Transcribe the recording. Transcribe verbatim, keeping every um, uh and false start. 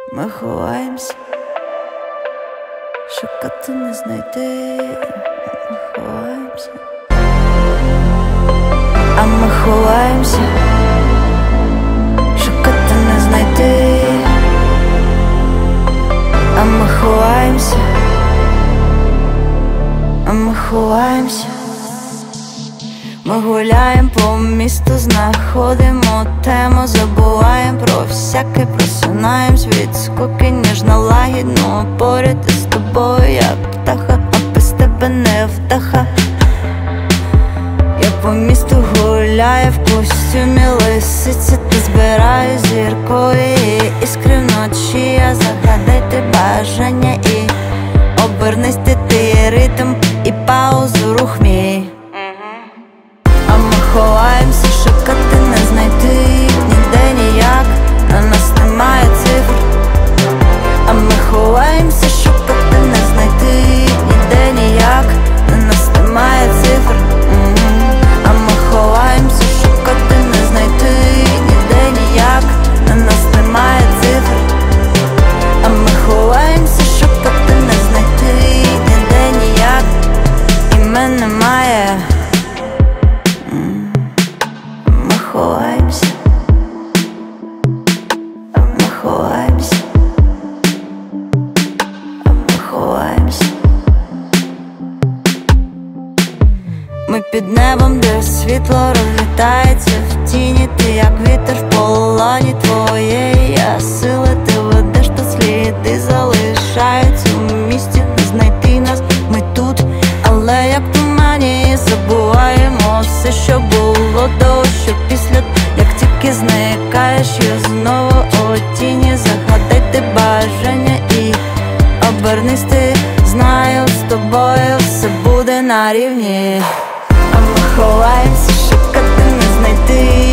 Ми ховаємося, шукати не знайти. Ми ховаємося, а ми ховаємося, шукати не знайти. А ми ховаємося, а ми ховаємося. Ми гуляємо по місту, знаходимо тему, забуваємо про всяке, просинаємось від скуки, ніжно лагідно поряд із тобою, як птаха, а без тебе не вдаха. Я по місту гуляю в костюмі лисиці, ти збираю зіркові іскри вночі. Я загадайте бажання і обернись ти, ти ритм і паузу, рух мій. А ми ховаємося, шукати не знайти ніде ніяк, на нас немає цифр. А ми ховаємося, шукати не знайти ніде ніяк, на нас немає цифр. А ми ховаємося, шукати не знайти ніде ніяк, на нас немає цифр. А ми ховаємося, шукати не знайти ніде ніяк, імен немає. Ми ховаємося, а ми ховаємося, а ми ховаємося. Ми під небом, де світло розлітається в тіні. Ти як вітер в полоні твоєї, а сили ти ведеш, то сліди залишаються у місті. Не знайти нас, ми тут, але як в тумані забуваємо все, що було до, що після. Як тільки зникаєш, я знову у тіні. Загадайте бажання і обернись ти, знаю, з тобою все буде на рівні. А ми ховаємося, шукати не знайти